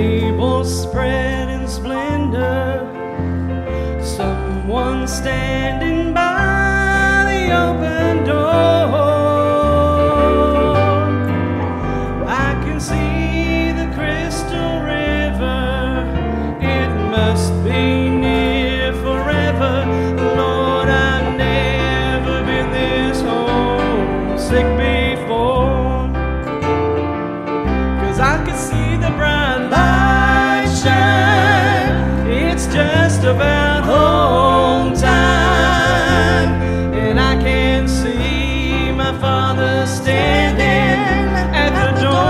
table spread in splendor, someone standing by the open door. I can see the crystal river, it must be near forever. Lord, I've never been this homesick before, 'cause I can see the bright light shine. It's just about home time, and I can see my Father standing at the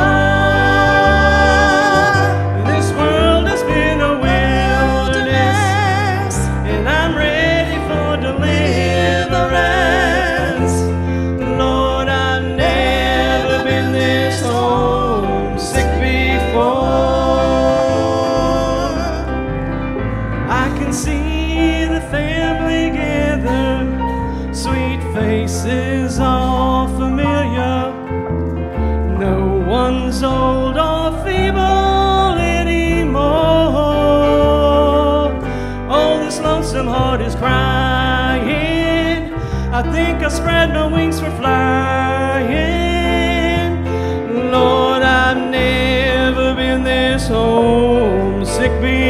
door. This world has been a wilderness, and I'm ready for deliverance. Lord, I've never been this homesick before. I can see the family gather, sweet faces all familiar. No one's old or feeble anymore. Oh, this lonesome heart is crying. I think I spread my wings for flying. Lord, I've never been this homesick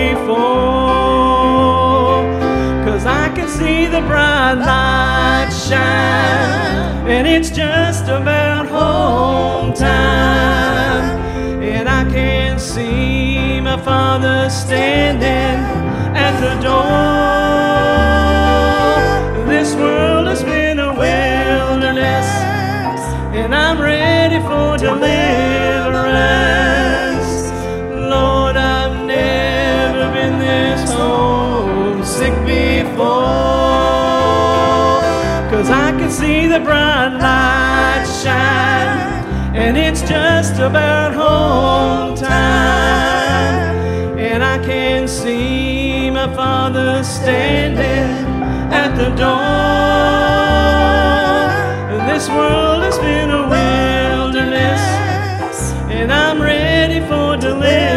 before, 'cause I can see the bright light shine, and it's just about home time, and I can see my Father standing at the door. This world has been a wilderness, and I'm ready for deliverance. Lord, I've never been this homesick before, 'cause I can see the bright light shine, and it's just about home time, and I can see my Father standing at the door. This world has been a wilderness, and I'm ready for deliverance.